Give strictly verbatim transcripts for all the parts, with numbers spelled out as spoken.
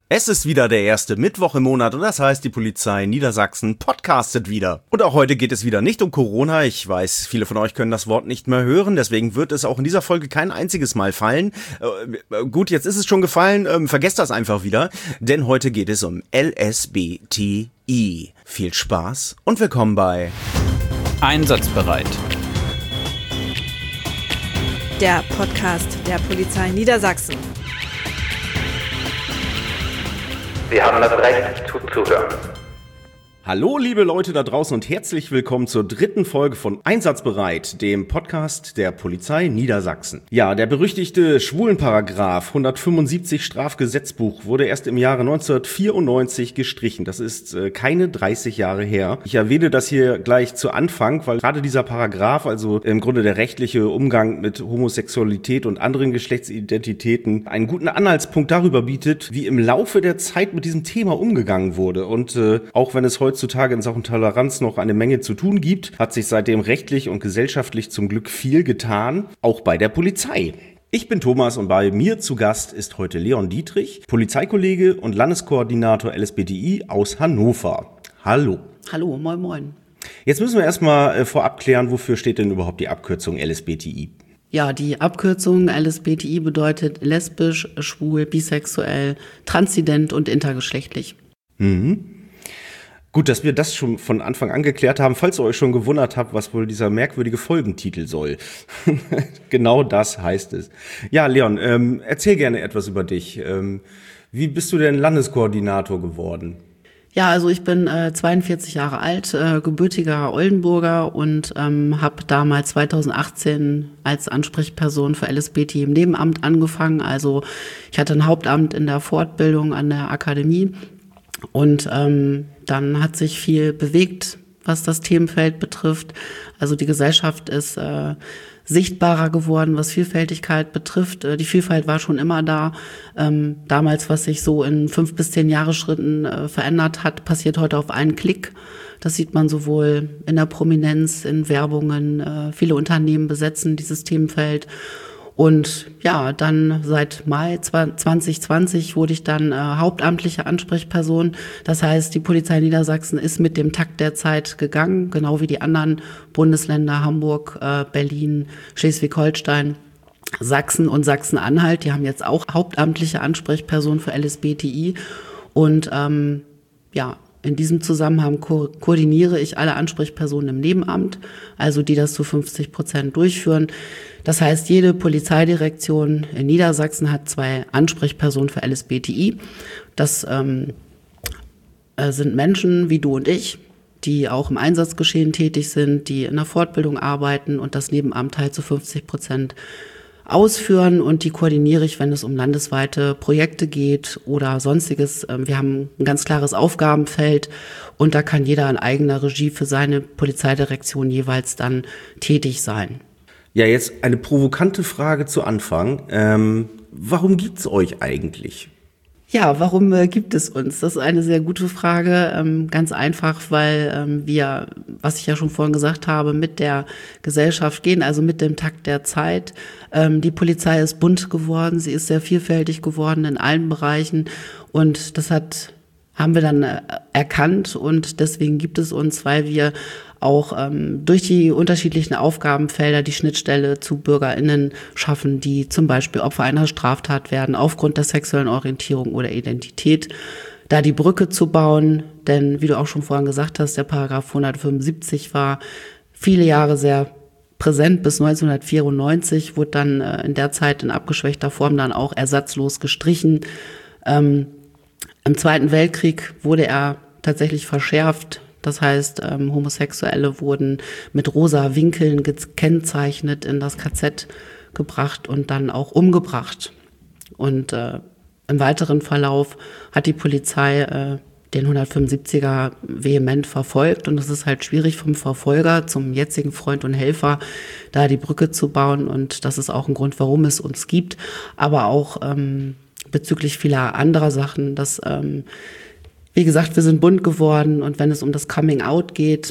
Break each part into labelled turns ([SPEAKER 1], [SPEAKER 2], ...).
[SPEAKER 1] Es ist wieder der erste Mittwoch im Monat und das heißt, die Polizei Niedersachsen podcastet wieder. Und auch heute geht es wieder nicht um Corona. Ich weiß, viele von euch können das Wort nicht mehr hören, deswegen wird es auch in dieser Folge kein einziges Mal fallen. Äh, gut, jetzt ist es schon gefallen, ähm, vergesst das einfach wieder, denn heute geht es um L S B T I. Viel Spaß und willkommen bei
[SPEAKER 2] Einsatzbereit.
[SPEAKER 3] Der Podcast der Polizei Niedersachsen.
[SPEAKER 4] Sie haben das Recht zuzuhören.
[SPEAKER 1] Hallo liebe Leute da draußen und herzlich willkommen zur dritten Folge von Einsatzbereit, dem Podcast der Polizei Niedersachsen. Ja, der berüchtigte Schwulenparagraph hundertfünfundsiebzig Strafgesetzbuch wurde erst im Jahre neunzehnhundertvierundneunzig gestrichen. Das ist äh, keine dreißig Jahre her. Ich erwähne das hier gleich zu Anfang, weil gerade dieser Paragraph, also im Grunde der rechtliche Umgang mit Homosexualität und anderen Geschlechtsidentitäten, einen guten Anhaltspunkt darüber bietet, wie im Laufe der Zeit mit diesem Thema umgegangen wurde. Und äh, auch wenn es heute heutzutage in Sachen Toleranz noch eine Menge zu tun gibt, hat sich seitdem rechtlich und gesellschaftlich zum Glück viel getan, auch bei der Polizei. Ich bin Thomas und bei mir zu Gast ist heute Leon Dietrich, Polizeikollege und Landeskoordinator L S B T I aus Hannover. Hallo.
[SPEAKER 5] Hallo, moin moin.
[SPEAKER 1] Jetzt müssen wir erstmal äh, vorab klären, wofür steht denn überhaupt die Abkürzung L S B T I?
[SPEAKER 5] Ja, die Abkürzung L S B T I bedeutet lesbisch, schwul, bisexuell, transident und intergeschlechtlich.
[SPEAKER 1] Mhm. Gut, dass wir das schon von Anfang an geklärt haben, falls ihr euch schon gewundert habt, was wohl dieser merkwürdige Folgentitel soll. Genau das heißt es. Ja, Leon, ähm, erzähl gerne etwas über dich. Ähm, wie bist du denn Landeskoordinator geworden?
[SPEAKER 5] Ja, also ich bin äh, zweiundvierzig Jahre alt, äh, gebürtiger Oldenburger und ähm, habe damals zweitausendachtzehn als Ansprechperson für L S B T I im Nebenamt angefangen. Also ich hatte ein Hauptamt in der Fortbildung an der Akademie. Und ähm, dann hat sich viel bewegt, was das Themenfeld betrifft. Also die Gesellschaft ist äh, sichtbarer geworden, was Vielfältigkeit betrifft. Äh, die Vielfalt war schon immer da. Ähm, damals, was sich so in fünf bis zehn Jahresschritten äh, verändert hat, passiert heute auf einen Klick. Das sieht man sowohl in der Prominenz, in Werbungen. Äh, viele Unternehmen besetzen dieses Themenfeld. Und ja, dann seit Mai zwanzig zwanzig wurde ich dann äh, hauptamtliche Ansprechperson. Das heißt, die Polizei Niedersachsen ist mit dem Takt der Zeit gegangen, genau wie die anderen Bundesländer Hamburg, äh, Berlin, Schleswig-Holstein, Sachsen und Sachsen-Anhalt. Die haben jetzt auch hauptamtliche Ansprechperson für L S B T I. Und ähm, ja, in diesem Zusammenhang ko- koordiniere ich alle Ansprechpersonen im Nebenamt, also die das zu fünfzig Prozent durchführen. Das heißt, jede Polizeidirektion in Niedersachsen hat zwei Ansprechpersonen für L S B T I. Das ähm, äh, sind Menschen wie du und ich, die auch im Einsatzgeschehen tätig sind, die in der Fortbildung arbeiten und das Nebenamt halt zu fünfzig Prozent ausführen, und die koordiniere ich, wenn es um landesweite Projekte geht oder sonstiges. Wir haben ein ganz klares Aufgabenfeld und da kann jeder in eigener Regie für seine Polizeidirektion jeweils dann tätig sein.
[SPEAKER 1] Ja, jetzt eine provokante Frage zu Anfang. Ähm, warum gibt's euch eigentlich?
[SPEAKER 5] Ja, warum äh, gibt es uns? Das ist eine sehr gute Frage. Ähm, ganz einfach, weil ähm, wir, was ich ja schon vorhin gesagt habe, mit der Gesellschaft gehen, also mit dem Takt der Zeit. Ähm, die Polizei ist bunt geworden, sie ist sehr vielfältig geworden in allen Bereichen, und das hat haben wir dann äh, erkannt, und deswegen gibt es uns, weil wir auch ähm, durch die unterschiedlichen Aufgabenfelder die Schnittstelle zu BürgerInnen schaffen, die zum Beispiel Opfer einer Straftat werden, aufgrund der sexuellen Orientierung oder Identität, da die Brücke zu bauen. Denn wie du auch schon vorhin gesagt hast, der Paragraph hundertfünfundsiebzig war viele Jahre sehr präsent. Bis neunzehnhundertvierundneunzig wurde dann äh, in der Zeit in abgeschwächter Form dann auch ersatzlos gestrichen. Ähm, Im Zweiten Weltkrieg wurde er tatsächlich verschärft. Das heißt, ähm, Homosexuelle wurden mit rosa Winkeln gekennzeichnet, in das K Z gebracht und dann auch umgebracht. Und äh, im weiteren Verlauf hat die Polizei äh, den hundertfünfundsiebziger vehement verfolgt. Und es ist halt schwierig, vom Verfolger zum jetzigen Freund und Helfer da die Brücke zu bauen. Und das ist auch ein Grund, warum es uns gibt. Aber auch ähm, bezüglich vieler anderer Sachen, dass, ähm, wie gesagt, wir sind bunt geworden, und wenn es um das Coming Out geht,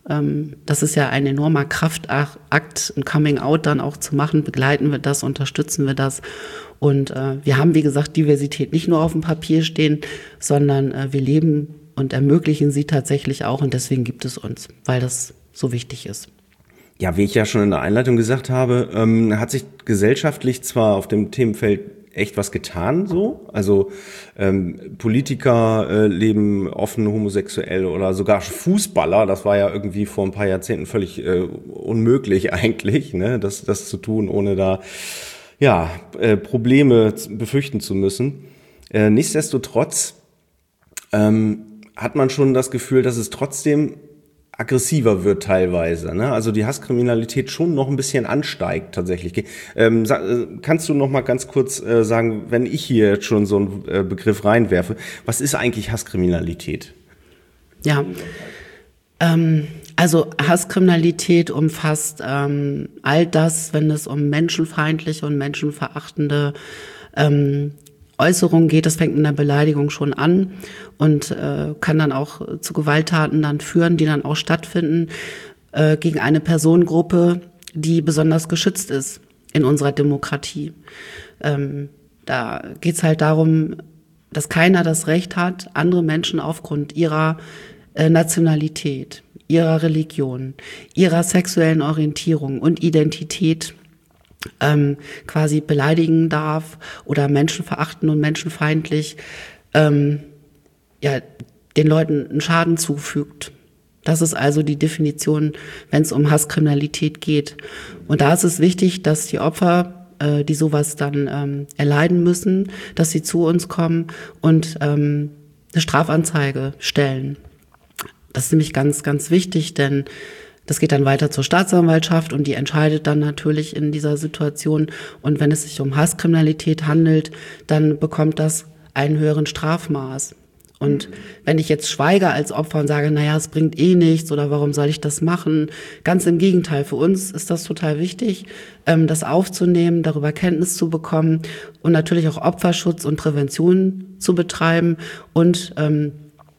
[SPEAKER 5] Ähm, das ist ja ein enormer Kraftakt, ein Coming-out dann auch zu machen. Begleiten wir das, unterstützen wir das. Und äh, wir haben, wie gesagt, Diversität nicht nur auf dem Papier stehen, sondern äh, wir leben und ermöglichen sie tatsächlich auch. Und deswegen gibt es uns, weil das so wichtig ist.
[SPEAKER 1] Ja, wie ich ja schon in der Einleitung gesagt habe, ähm, hat sich gesellschaftlich zwar auf dem Themenfeld echt was getan, so. Also ähm, Politiker äh, leben offen homosexuell oder sogar Fußballer. Das war ja irgendwie vor ein paar Jahrzehnten völlig äh, unmöglich eigentlich, ne, das, das zu tun, ohne da ja äh, Probleme befürchten zu müssen. Äh, nichtsdestotrotz ähm, hat man schon das Gefühl, dass es trotzdem aggressiver wird teilweise, ne? Also die Hasskriminalität schon noch ein bisschen ansteigt tatsächlich. Ähm, sag, kannst du noch mal ganz kurz äh, sagen, wenn ich hier jetzt schon so einen äh, Begriff reinwerfe, was ist eigentlich Hasskriminalität?
[SPEAKER 5] Ja, ähm, also Hasskriminalität umfasst ähm, all das, wenn es um menschenfeindliche und menschenverachtende ähm, Äußerungen geht, das fängt in der Beleidigung schon an und äh, kann dann auch zu Gewalttaten dann führen, die dann auch stattfinden äh, gegen eine Personengruppe, die besonders geschützt ist in unserer Demokratie. Ähm, da geht's halt darum, dass keiner das Recht hat, andere Menschen aufgrund ihrer äh, Nationalität, ihrer Religion, ihrer sexuellen Orientierung und Identität Ähm, quasi beleidigen darf oder menschenverachtend und menschenfeindlich ähm, ja, den Leuten einen Schaden zufügt. Das ist also die Definition, wenn es um Hasskriminalität geht. Und da ist es wichtig, dass die Opfer, äh, die sowas dann ähm, erleiden müssen, dass sie zu uns kommen und ähm, eine Strafanzeige stellen. Das ist nämlich ganz, ganz wichtig, denn das geht dann weiter zur Staatsanwaltschaft und die entscheidet dann natürlich in dieser Situation. Und wenn es sich um Hasskriminalität handelt, dann bekommt das einen höheren Strafmaß. Und wenn ich jetzt schweige als Opfer und sage, naja, es bringt eh nichts oder warum soll ich das machen? Ganz im Gegenteil, für uns ist das total wichtig, das aufzunehmen, darüber Kenntnis zu bekommen und natürlich auch Opferschutz und Prävention zu betreiben und ähm,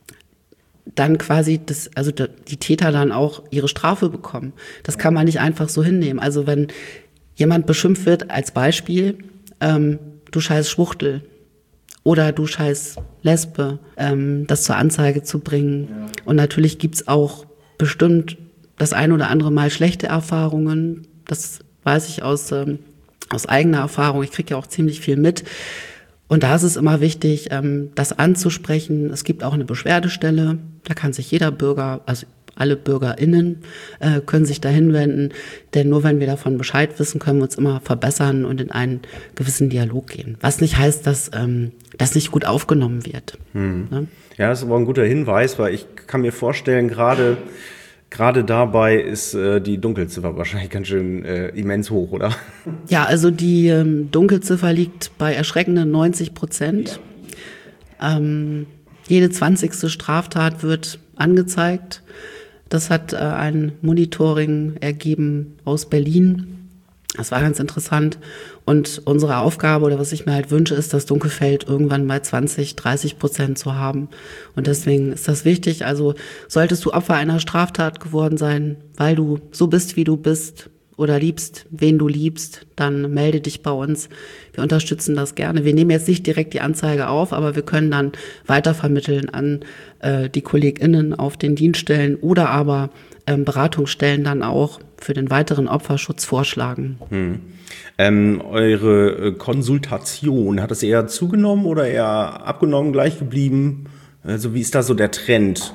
[SPEAKER 5] dann quasi das, also die Täter dann auch ihre Strafe bekommen. Das kann man nicht einfach so hinnehmen. Also wenn jemand beschimpft wird, als Beispiel, ähm, du scheiß Schwuchtel oder du scheiß Lesbe, ähm, das zur Anzeige zu bringen. Ja. Und natürlich gibt's auch bestimmt das ein oder andere Mal schlechte Erfahrungen. Das weiß ich aus, ähm, aus eigener Erfahrung. Ich kriege ja auch ziemlich viel mit. Und da ist es immer wichtig, das anzusprechen. Es gibt auch eine Beschwerdestelle, da kann sich jeder Bürger, also alle BürgerInnen, können sich da hinwenden. Denn nur wenn wir davon Bescheid wissen, können wir uns immer verbessern und in einen gewissen Dialog gehen. Was nicht heißt, dass das nicht gut aufgenommen wird.
[SPEAKER 1] Hm. Ne? Ja, das ist aber ein guter Hinweis, weil ich kann mir vorstellen, gerade Gerade dabei ist äh, die Dunkelziffer wahrscheinlich ganz schön äh, immens hoch, oder?
[SPEAKER 5] Ja, also die ähm, Dunkelziffer liegt bei erschreckenden neunzig Prozent. Ja. Ähm, jede zwanzigste Straftat wird angezeigt. Das hat äh, ein Monitoring ergeben aus Berlin. Das war ganz interessant. Und unsere Aufgabe oder was ich mir halt wünsche, ist, das Dunkelfeld irgendwann bei zwanzig, dreißig Prozent zu haben. Und deswegen ist das wichtig. Also solltest du Opfer einer Straftat geworden sein, weil du so bist, wie du bist oder liebst, wen du liebst, dann melde dich bei uns. Wir unterstützen das gerne. Wir nehmen jetzt nicht direkt die Anzeige auf, aber wir können dann weitervermitteln an äh, die KollegInnen auf den Dienststellen oder aber ähm, Beratungsstellen dann auch für den weiteren Opferschutz vorschlagen.
[SPEAKER 1] Hm. Ähm, eure Konsultation, hat es eher zugenommen oder eher abgenommen, gleich geblieben? Also wie ist da so der Trend,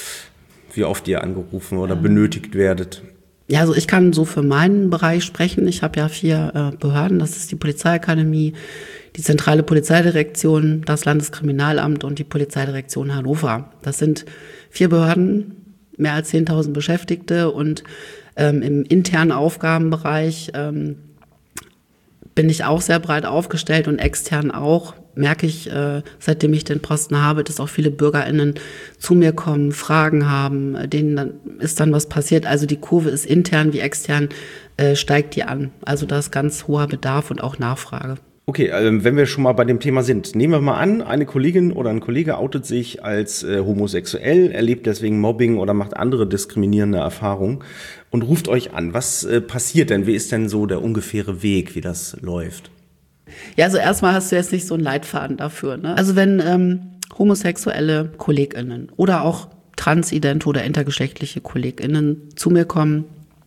[SPEAKER 1] wie oft ihr angerufen oder ähm. benötigt werdet?
[SPEAKER 5] Ja, also ich kann so für meinen Bereich sprechen. Ich habe ja vier äh, Behörden, das ist die Polizeiakademie, die zentrale Polizeidirektion, das Landeskriminalamt und die Polizeidirektion Hannover. Das sind vier Behörden, mehr als zehntausend Beschäftigte und ähm, im internen Aufgabenbereich ähm, bin ich auch sehr breit aufgestellt und extern auch. Merke ich, äh, seitdem ich den Posten habe, dass auch viele BürgerInnen zu mir kommen, Fragen haben, denen dann ist dann was passiert. Also die Kurve ist intern wie extern, äh, steigt die an. Also da ist ganz hoher Bedarf und auch Nachfrage.
[SPEAKER 1] Okay, ähm, wenn wir schon mal bei dem Thema sind, nehmen wir mal an, eine Kollegin oder ein Kollege outet sich als äh, homosexuell, erlebt deswegen Mobbing oder macht andere diskriminierende Erfahrungen und ruft euch an. Was äh, passiert denn? Wie ist denn so der ungefähre Weg, wie das läuft?
[SPEAKER 5] Ja, also erstmal hast du jetzt nicht so einen Leitfaden dafür, ne? Also wenn ähm, homosexuelle KollegInnen oder auch transidente oder intergeschlechtliche KollegInnen zu mir kommen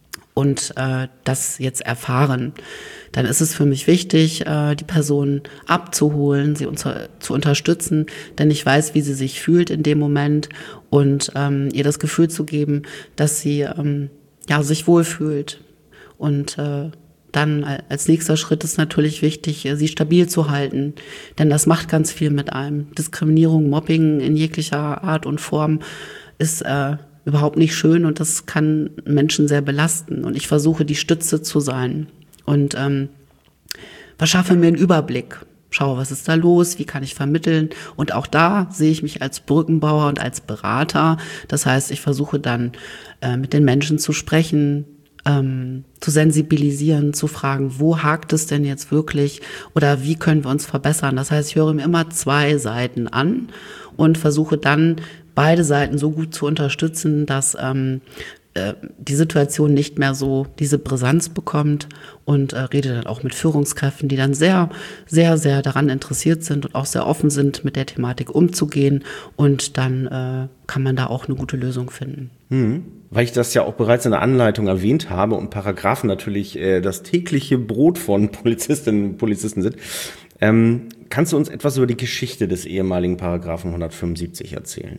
[SPEAKER 5] und äh, das jetzt erfahren, dann ist es für mich wichtig, äh, die Person abzuholen, sie unter, zu unterstützen, denn ich weiß, wie sie sich fühlt in dem Moment und ähm, ihr das Gefühl zu geben, dass sie ähm, ja, sich wohlfühlt. Und äh, dann als nächster Schritt ist natürlich wichtig, sie stabil zu halten, denn das macht ganz viel mit einem. Diskriminierung, Mobbing in jeglicher Art und Form ist äh, überhaupt nicht schön und das kann Menschen sehr belasten. Und ich versuche, die Stütze zu sein und ähm, verschaffe mir einen Überblick. Schaue, was ist da los, wie kann ich vermitteln? Und auch da sehe ich mich als Brückenbauer und als Berater. Das heißt, ich versuche dann äh, mit den Menschen zu sprechen, ähm, zu sensibilisieren, zu fragen, wo hakt es denn jetzt wirklich oder wie können wir uns verbessern? Das heißt, ich höre mir immer zwei Seiten an und versuche dann beide Seiten so gut zu unterstützen, dass ähm, äh, die Situation nicht mehr so diese Brisanz bekommt und äh, rede dann auch mit Führungskräften, die dann sehr, sehr, sehr daran interessiert sind und auch sehr offen sind, mit der Thematik umzugehen und dann äh, kann man da auch eine gute Lösung finden.
[SPEAKER 1] Hm. Weil ich das ja auch bereits in der Anleitung erwähnt habe und Paragraphen natürlich äh, das tägliche Brot von Polizistinnen und Polizisten sind, ähm, kannst du uns etwas über die Geschichte des ehemaligen Paragraphen hundertfünfundsiebzig erzählen?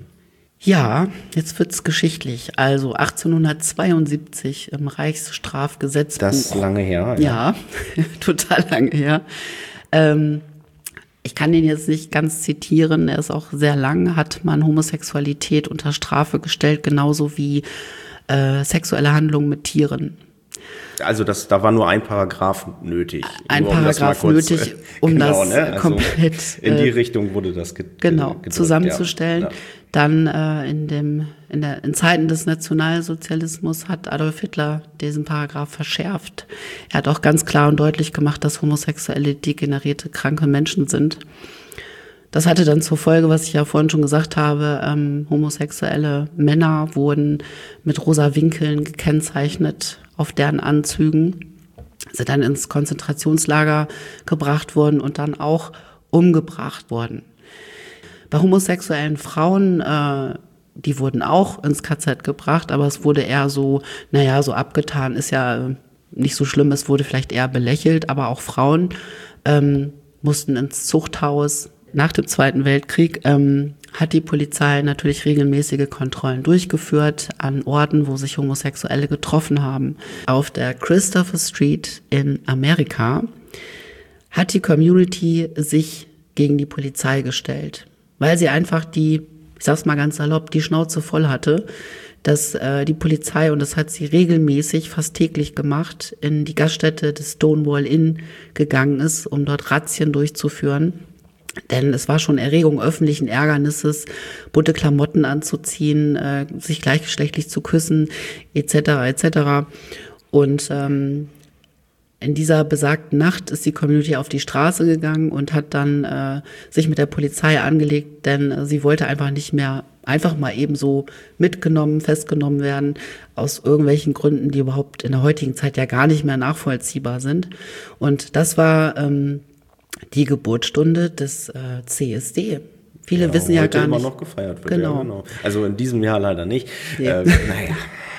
[SPEAKER 5] Ja, jetzt wird's geschichtlich. Also achtzehnhundertzweiundsiebzig im Reichsstrafgesetzbuch.
[SPEAKER 1] Das ist lange her.
[SPEAKER 5] Ja, ja total lange her. Ähm, ich kann den jetzt nicht ganz zitieren, er ist auch sehr lang, hat man Homosexualität unter Strafe gestellt, genauso wie äh, sexuelle Handlungen mit Tieren.
[SPEAKER 1] Also das, da war nur ein Paragraph nötig.
[SPEAKER 5] Ein
[SPEAKER 1] um
[SPEAKER 5] Paragraph kurz, nötig, um genau, das ne? also komplett
[SPEAKER 1] in die Richtung wurde das ge-
[SPEAKER 5] genau
[SPEAKER 1] gedrückt,
[SPEAKER 5] zusammenzustellen.
[SPEAKER 1] Ja. Ja.
[SPEAKER 5] Dann äh, in dem in der in Zeiten des Nationalsozialismus hat Adolf Hitler diesen Paragraph verschärft. Er hat auch ganz klar und deutlich gemacht, dass Homosexuelle degenerierte, kranke Menschen sind. Das hatte dann zur Folge, was ich ja vorhin schon gesagt habe, ähm, homosexuelle Männer wurden mit rosa Winkeln gekennzeichnet auf deren Anzügen, sind dann ins Konzentrationslager gebracht worden und dann auch umgebracht worden. Bei homosexuellen Frauen, äh, die wurden auch ins K Z gebracht, aber es wurde eher so, naja, so abgetan, ist ja nicht so schlimm, es wurde vielleicht eher belächelt, aber auch Frauen ähm, mussten ins Zuchthaus. Nach dem Zweiten Weltkrieg ähm, hat die Polizei natürlich regelmäßige Kontrollen durchgeführt an Orten, wo sich Homosexuelle getroffen haben. Auf der Christopher Street in Amerika hat die Community sich gegen die Polizei gestellt, weil sie einfach die, ich sag's mal ganz salopp, die Schnauze voll hatte, dass äh, die Polizei, und das hat sie regelmäßig, fast täglich gemacht, in die Gaststätte des Stonewall Inn gegangen ist, um dort Razzien durchzuführen. Denn es war schon Erregung öffentlichen Ärgernisses, bunte Klamotten anzuziehen, äh, sich gleichgeschlechtlich zu küssen, et cetera et cetera. Und ähm, in dieser besagten Nacht ist die Community auf die Straße gegangen und hat dann äh, sich mit der Polizei angelegt, denn äh, sie wollte einfach nicht mehr einfach mal eben so mitgenommen, festgenommen werden, aus irgendwelchen Gründen, die überhaupt in der heutigen Zeit ja gar nicht mehr nachvollziehbar sind. Und das war ähm, die Geburtsstunde des äh, C S D. Viele
[SPEAKER 1] ja,
[SPEAKER 5] wissen ja gar
[SPEAKER 1] immer
[SPEAKER 5] nicht.
[SPEAKER 1] noch gefeiert wird.
[SPEAKER 5] Genau.
[SPEAKER 1] Ja, genau. Also in diesem Jahr leider nicht.
[SPEAKER 5] Nee.
[SPEAKER 1] Äh, naja.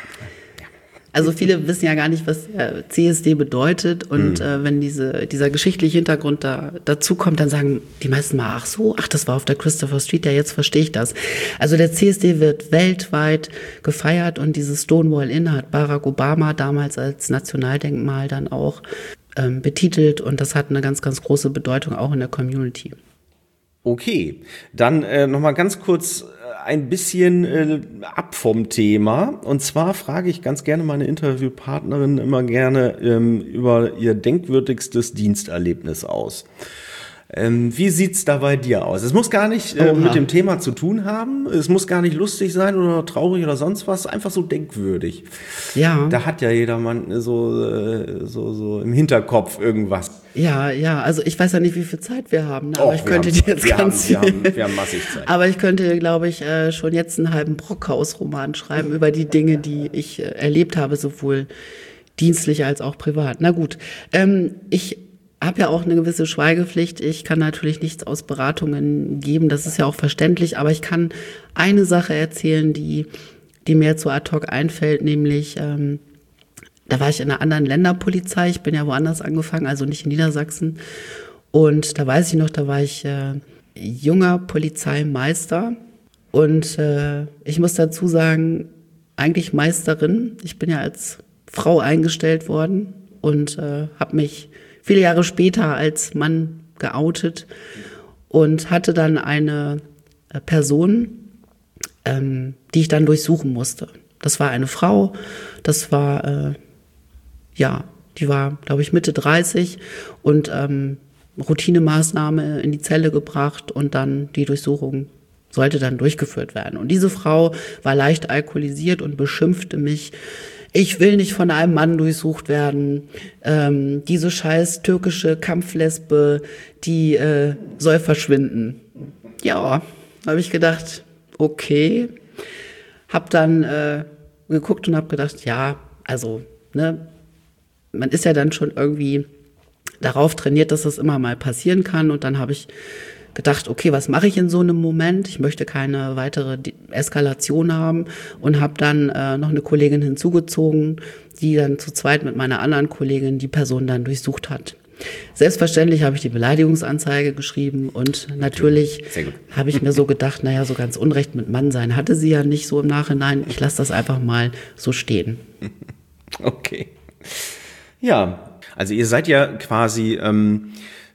[SPEAKER 5] Also viele wissen ja gar nicht, was äh, C S D bedeutet. Und mhm. äh, wenn diese, dieser geschichtliche Hintergrund da dazu kommt, dann sagen die meisten mal, ach so, ach, das war auf der Christopher Street, ja, jetzt verstehe ich das. Also der C S D wird weltweit gefeiert und dieses Stonewall Inn hat Barack Obama damals als Nationaldenkmal dann auch ähm, betitelt. Und das hat eine ganz, ganz große Bedeutung auch in der Community.
[SPEAKER 1] Okay, dann äh, nochmal ganz kurz ein bisschen äh, ab vom Thema. Und zwar frage ich ganz gerne meine Interviewpartnerin immer gerne ähm, über ihr denkwürdigstes Diensterlebnis aus. Ähm, wie sieht's da bei dir aus? Es muss gar nicht äh, mit dem Thema zu tun haben. Es muss gar nicht lustig sein oder traurig oder sonst was. Einfach so denkwürdig.
[SPEAKER 5] Ja.
[SPEAKER 1] Da hat ja jedermann so, äh, so, so im Hinterkopf irgendwas.
[SPEAKER 5] Ja, ja, also ich weiß ja nicht, wie viel Zeit wir haben, ne? aber
[SPEAKER 1] Och,
[SPEAKER 5] ich könnte
[SPEAKER 1] haben,
[SPEAKER 5] dir jetzt
[SPEAKER 1] wir
[SPEAKER 5] ganz
[SPEAKER 1] haben, wir, haben, wir haben massig Zeit.
[SPEAKER 5] Aber ich könnte, glaube ich, äh, schon jetzt einen halben Brockhaus-Roman schreiben über die Dinge, die ich äh, erlebt habe, sowohl dienstlich als auch privat. Na gut, ähm, ich habe ja auch eine gewisse Schweigepflicht. Ich kann natürlich nichts aus Beratungen geben, das ist ja auch verständlich, aber ich kann eine Sache erzählen, die, die mir zu ad hoc einfällt, nämlich ähm, da war ich in einer anderen Länderpolizei, ich bin ja woanders angefangen, also nicht in Niedersachsen. Und da weiß ich noch, da war ich äh, junger Polizeimeister. Und äh, ich muss dazu sagen, eigentlich Meisterin. Ich bin ja als Frau eingestellt worden und äh, habe mich viele Jahre später als Mann geoutet und hatte dann eine äh, Person, ähm, die ich dann durchsuchen musste. Das war eine Frau, das war... Äh, Ja, die war, glaube ich, Mitte dreißig und ähm, Routinemaßnahme in die Zelle gebracht und dann die Durchsuchung sollte dann durchgeführt werden. Und diese Frau war leicht alkoholisiert und beschimpfte mich, ich will nicht von einem Mann durchsucht werden, ähm, diese scheiß türkische Kampflesbe, die äh, soll verschwinden. Ja, habe ich gedacht, okay, hab dann äh, geguckt und habe gedacht, ja, also, ne, man ist ja dann schon irgendwie darauf trainiert, dass das immer mal passieren kann. Und dann habe ich gedacht, okay, was mache ich in so einem Moment? Ich möchte keine weitere Eskalation haben und habe dann äh, noch eine Kollegin hinzugezogen, die dann zu zweit mit meiner anderen Kollegin die Person dann durchsucht hat. Selbstverständlich habe ich die Beleidigungsanzeige geschrieben und natürlich habe ich mir so gedacht, naja, so ganz Unrecht mit Mann sein hatte sie ja nicht so im Nachhinein. Ich lasse das einfach mal so stehen.
[SPEAKER 1] Okay. Ja, also ihr seid ja quasi ähm,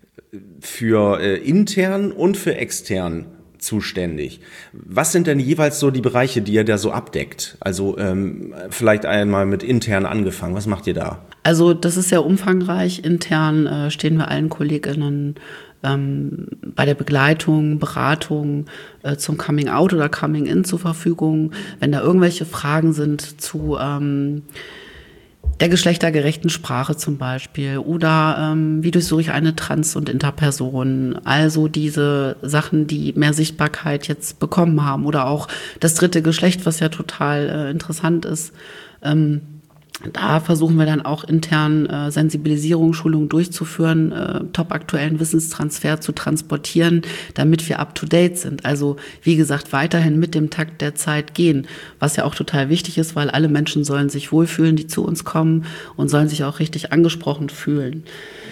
[SPEAKER 1] für äh, intern und für extern zuständig. Was sind denn jeweils so die Bereiche, die ihr da so abdeckt? Also ähm, vielleicht einmal mit intern angefangen. Was macht ihr da?
[SPEAKER 5] Also das ist sehr umfangreich. Intern äh, stehen wir allen KollegInnen ähm, bei der Begleitung, Beratung äh, zum Coming-out oder Coming-in zur Verfügung. Wenn da irgendwelche Fragen sind zu ähm, der geschlechtergerechten Sprache zum Beispiel oder ähm, wie durchsuche ich eine Trans- und Interperson, also diese Sachen, die mehr Sichtbarkeit jetzt bekommen haben oder auch das dritte Geschlecht, was ja total äh, interessant ist. Ähm, da versuchen wir dann auch intern äh, Sensibilisierung, Schulung durchzuführen, äh, topaktuellen Wissenstransfer zu transportieren, damit wir up-to-date sind. Also wie gesagt, weiterhin mit dem Takt der Zeit gehen, was ja auch total wichtig ist, weil alle Menschen sollen sich wohlfühlen, die zu uns kommen und sollen sich auch richtig angesprochen fühlen.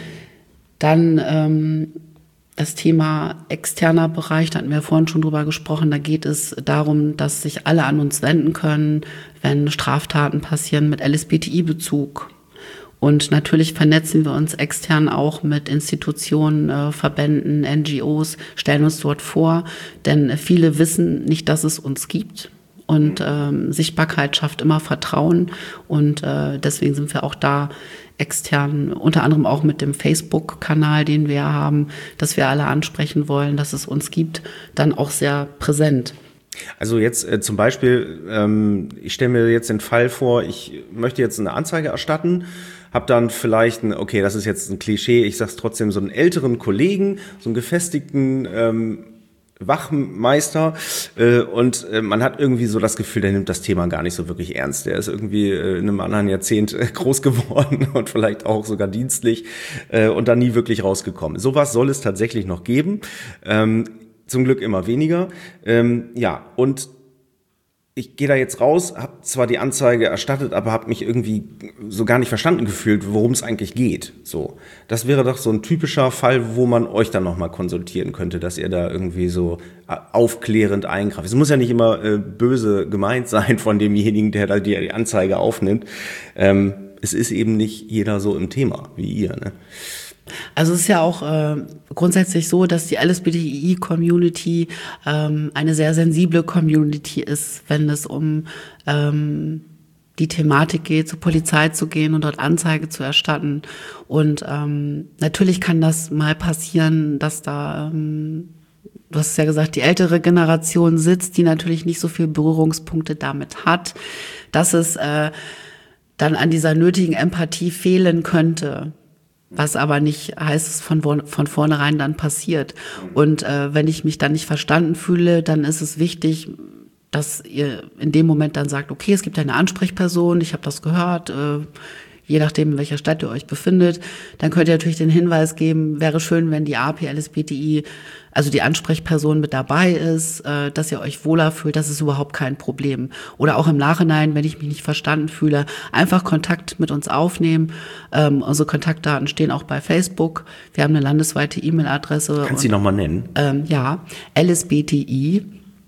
[SPEAKER 5] Dann ähm, das Thema externer Bereich, da hatten wir vorhin schon drüber gesprochen, da geht es darum, dass sich alle an uns wenden können, wenn Straftaten passieren mit L S B T I-Bezug. Und natürlich vernetzen wir uns extern auch mit Institutionen, äh, Verbänden, N G Os, stellen uns dort vor, denn viele wissen nicht, dass es uns gibt. Und ähm, Sichtbarkeit schafft immer Vertrauen und äh, deswegen sind wir auch da extern, unter anderem auch mit dem Facebook-Kanal, den wir haben, dass wir alle ansprechen wollen, dass es uns gibt, dann auch sehr präsent.
[SPEAKER 1] Also jetzt äh, zum Beispiel, ähm, ich stelle mir jetzt den Fall vor, ich möchte jetzt eine Anzeige erstatten, habe dann vielleicht, ein, okay, das ist jetzt ein Klischee, ich sag's trotzdem, so einen älteren Kollegen, so einen gefestigten ähm, Wachmeister äh, und äh, man hat irgendwie so das Gefühl, der nimmt das Thema gar nicht so wirklich ernst. Der ist irgendwie äh, in einem anderen Jahrzehnt äh, groß geworden und vielleicht auch sogar dienstlich äh, und da nie wirklich rausgekommen. Sowas soll es tatsächlich noch geben. Ähm, zum Glück immer weniger. Ähm, ja, und ich gehe da jetzt raus, habe zwar die Anzeige erstattet, aber habe mich irgendwie so gar nicht verstanden gefühlt, worum es eigentlich geht. So, das wäre doch so ein typischer Fall, wo man euch dann nochmal konsultieren könnte, dass ihr da irgendwie so aufklärend eingreift. Es muss ja nicht immer äh, böse gemeint sein von demjenigen, der da die, die Anzeige aufnimmt. Ähm, es ist eben nicht jeder so im Thema wie ihr, ne?
[SPEAKER 5] Also es ist ja auch äh, grundsätzlich so, dass die L S B T I-Community ähm, eine sehr sensible Community ist, wenn es um ähm, die Thematik geht, zur Polizei zu gehen und dort Anzeige zu erstatten. Und ähm, natürlich kann das mal passieren, dass da, ähm, du hast es ja gesagt, die ältere Generation sitzt, die natürlich nicht so viele Berührungspunkte damit hat, dass es äh, dann an dieser nötigen Empathie fehlen könnte. Was aber nicht heißt, es von, von vornherein dann passiert. Und äh, wenn ich mich dann nicht verstanden fühle, dann ist es wichtig, dass ihr in dem Moment dann sagt, okay, es gibt eine Ansprechperson, ich habe das gehört, äh, je nachdem, in welcher Stadt ihr euch befindet, dann könnt ihr natürlich den Hinweis geben, wäre schön, wenn die A P L S B T I, also die Ansprechperson mit dabei ist, äh, dass ihr euch wohler fühlt, das ist überhaupt kein Problem. Oder auch im Nachhinein, wenn ich mich nicht verstanden fühle, einfach Kontakt mit uns aufnehmen. Ähm, unsere Kontaktdaten stehen auch bei Facebook. Wir haben eine landesweite E-Mail-Adresse.
[SPEAKER 1] Kannst du die nochmal nennen?
[SPEAKER 5] Ähm, ja, L S B T I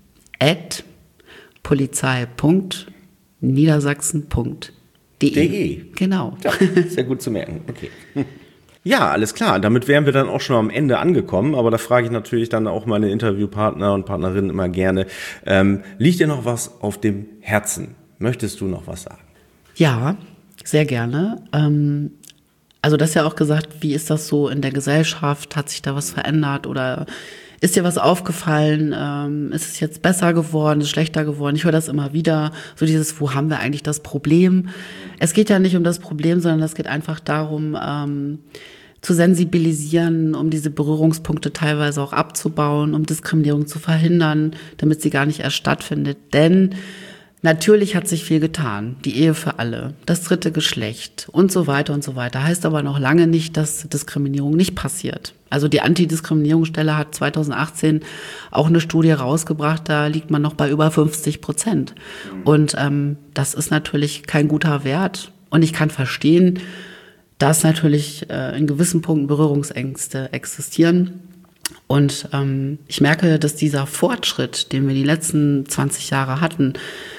[SPEAKER 5] at polizei punkt niedersachsen punkt de.
[SPEAKER 1] De.
[SPEAKER 5] Genau.
[SPEAKER 1] Ja, sehr gut zu merken. Okay. Ja, alles klar. Damit wären wir dann auch schon am Ende angekommen. Aber da frage ich natürlich dann auch meine Interviewpartner und Partnerinnen immer gerne. Ähm, liegt dir noch was auf dem Herzen? Möchtest du noch was sagen?
[SPEAKER 5] Ja, sehr gerne. Ähm, also das ja auch gesagt, wie ist das so in der Gesellschaft? Hat sich da was verändert oder ist dir was aufgefallen? Ähm, ist es jetzt besser geworden? Ist es schlechter geworden? Ich höre das immer wieder. So dieses, wo haben wir eigentlich das Problem? Es geht ja nicht um das Problem, sondern es geht einfach darum, ähm, zu sensibilisieren, um diese Berührungspunkte teilweise auch abzubauen, um Diskriminierung zu verhindern, damit sie gar nicht erst stattfindet. Denn natürlich hat sich viel getan. Die Ehe für alle, das dritte Geschlecht und so weiter und so weiter. Heißt aber noch lange nicht, dass Diskriminierung nicht passiert. Also die Antidiskriminierungsstelle hat zweitausendachtzehn auch eine Studie rausgebracht, da liegt man noch bei über fünfzig Prozent. Und ähm, das ist natürlich kein guter Wert. Und ich kann verstehen, dass natürlich äh, in gewissen Punkten Berührungsängste existieren. Und ähm, ich merke, dass dieser Fortschritt, den wir die letzten zwanzig Jahre hatten,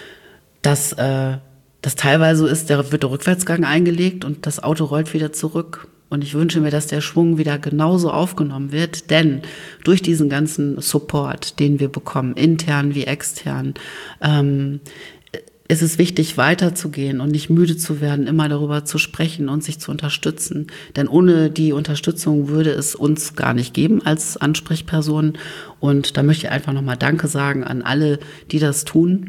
[SPEAKER 5] dass äh, das teilweise ist, der wird der Rückwärtsgang eingelegt und das Auto rollt wieder zurück. Und ich wünsche mir, dass der Schwung wieder genauso aufgenommen wird, denn durch diesen ganzen Support, den wir bekommen, intern wie extern, ähm, ist es wichtig, weiterzugehen und nicht müde zu werden, immer darüber zu sprechen und sich zu unterstützen. Denn ohne die Unterstützung würde es uns gar nicht geben als Ansprechperson. Und da möchte ich einfach nochmal Danke sagen an alle, die das tun.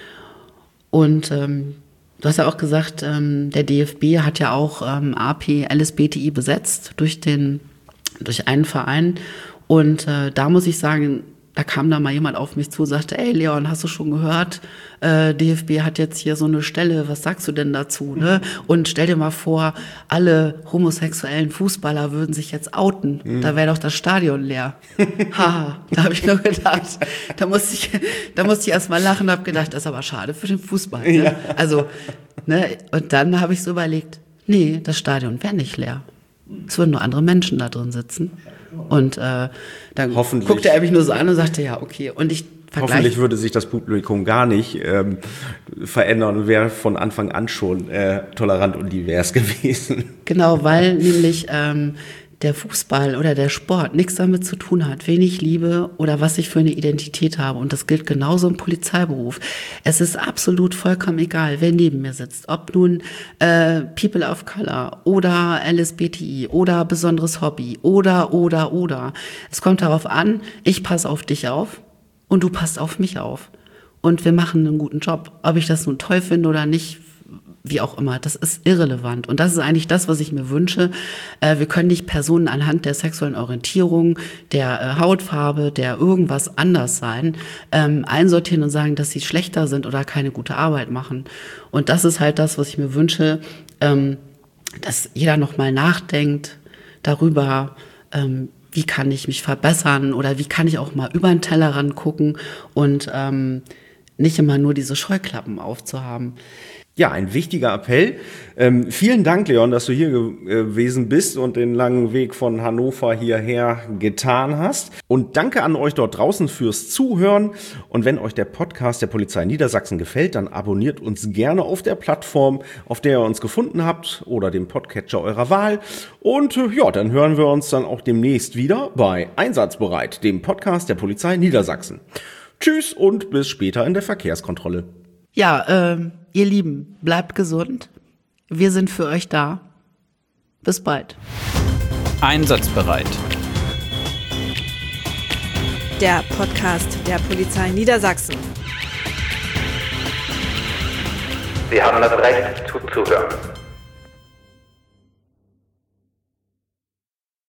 [SPEAKER 5] Und ähm, du hast ja auch gesagt, ähm, der D F B hat ja auch ähm, A P L S B T I besetzt durch den durch einen Verein. Und äh, da muss ich sagen, da kam da mal jemand auf mich zu und sagte, ey Leon, hast du schon gehört, äh, D F B hat jetzt hier so eine Stelle, was sagst du denn dazu? Ne? Und stell dir mal vor, alle homosexuellen Fußballer würden sich jetzt outen, mhm. da wäre doch das Stadion leer. Haha, da habe ich nur gedacht, da musste ich, da musste ich erst mal lachen und habe gedacht, das ist aber schade für den Fußball. Ne? Ja. Also, ne? Und dann habe ich so überlegt, nee, das Stadion wäre nicht leer. Es würden nur andere Menschen da drin sitzen. Und äh, dann guckte er mich nur so an und sagte, ja, okay. Und ich
[SPEAKER 1] Hoffentlich würde sich das Publikum gar nicht ähm, verändern und wäre von Anfang an schon äh, tolerant und divers gewesen.
[SPEAKER 5] Genau, weil nämlich ähm, der Fußball oder der Sport nichts damit zu tun hat, wen ich liebe oder was ich für eine Identität habe. Und das gilt genauso im Polizeiberuf. Es ist absolut vollkommen egal, wer neben mir sitzt. Ob nun äh, People of Color oder L S B T I oder besonderes Hobby oder, oder, oder. Es kommt darauf an, ich passe auf dich auf und du passt auf mich auf. Und wir machen einen guten Job. Ob ich das nun toll finde oder nicht, wie auch immer, das ist irrelevant. Und das ist eigentlich das, was ich mir wünsche. Äh, wir können nicht Personen anhand der sexuellen Orientierung, der äh, Hautfarbe, der irgendwas anders sein, ähm, einsortieren und sagen, dass sie schlechter sind oder keine gute Arbeit machen. Und das ist halt das, was ich mir wünsche, ähm, dass jeder nochmal nachdenkt darüber, ähm, wie kann ich mich verbessern oder wie kann ich auch mal über den Tellerrand gucken und ähm, nicht immer nur diese Scheuklappen aufzuhaben.
[SPEAKER 1] Ja, ein wichtiger Appell. Ähm, vielen Dank, Leon, dass du hier gewesen bist und den langen Weg von Hannover hierher getan hast. Und danke an euch dort draußen fürs Zuhören. Und wenn euch der Podcast der Polizei Niedersachsen gefällt, dann abonniert uns gerne auf der Plattform, auf der ihr uns gefunden habt oder dem Podcatcher eurer Wahl. Und äh, ja, dann hören wir uns dann auch demnächst wieder bei Einsatzbereit, dem Podcast der Polizei Niedersachsen. Tschüss und bis später in der Verkehrskontrolle.
[SPEAKER 5] Ja, ähm, ihr Lieben, bleibt gesund. Wir sind für euch da. Bis bald.
[SPEAKER 2] Einsatzbereit.
[SPEAKER 3] Der Podcast der Polizei Niedersachsen.
[SPEAKER 4] Sie haben das Recht zuzuhören.